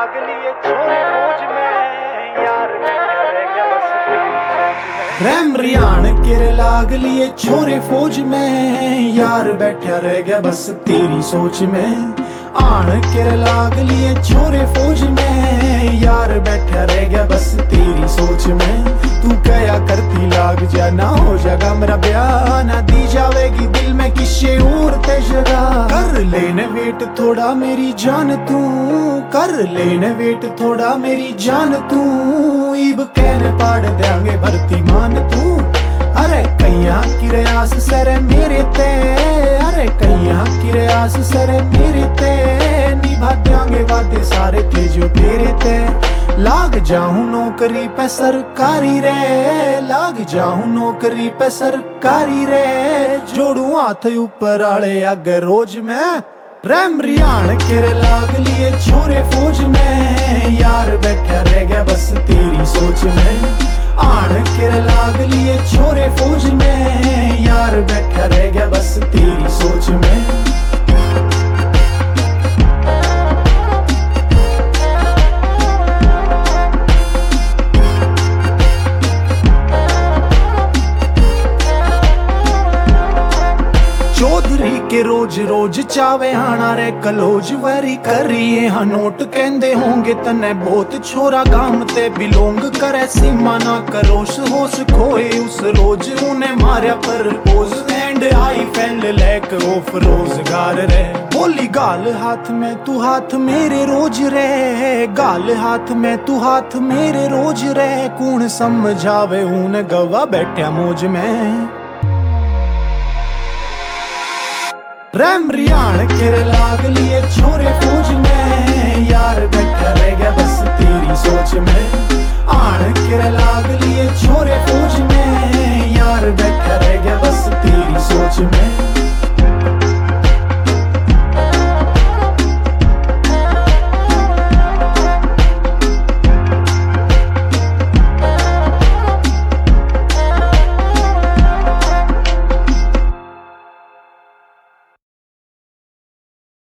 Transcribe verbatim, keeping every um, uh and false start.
लाग लिए छोरे फौज में, यार बैठा रह गया बस तेरी सोच में। रैम रियान किर लाग लिए छोरे फौज में, यार बैठा रह गया बस तेरी सोच में। आन किर लाग लिए छोरे फौज में, यार बैठा रह गया बस तेरी सोच में। तू कया करती लाग जा ना हो जागा मेरा ब्याह, ना दी जावेगी दिल में किसे और ते जगह। कर लेने वेट थोड़ा मेरी जान तू, कर लेने वेट थोड़ा मेरी जान तू। इब कहने पाड़ देंगे भर्ती मान तू। अरे कैया की रयास सरे मेरे ते, अरे कैया की रयास सरे मेरे ते। निभा देंगे वादे सारे थे जो तेरे ते। लाग जाऊं नौकरी पे सरकारी रे, लाग जाऊं नौकरी पे सरकारी रे। जोड़ू हाथ ऊपर आले आगे रोज में। रैम रियान किर लाग लिए छोरे फौज में, यार बैठा रह गया बस तेरी सोच में। आन किर लाग लिए छोरे फौज में, यार बैठा रह गया बस तेरी सोच में। चौधरी के रोज रोज चावे आना रे कलोज वरी करिए हाँ नोट कहंदे होंगे तने बहुत छोरा गाम ते बिलोंग करे सीमा ना करोस होश खोए उस रोज उन्हें मारा पर पोज एंड आई फैल लैक ऑफ रोजगार रे। बोली गाल हाथ में तू हाथ मेरे रोज रे, गाल हाथ में तू हाथ मेरे रोज रे। कौन समझावे ऊन गवा बैठा मौज में। रैम रियान किर लाग लिए छोरे फौज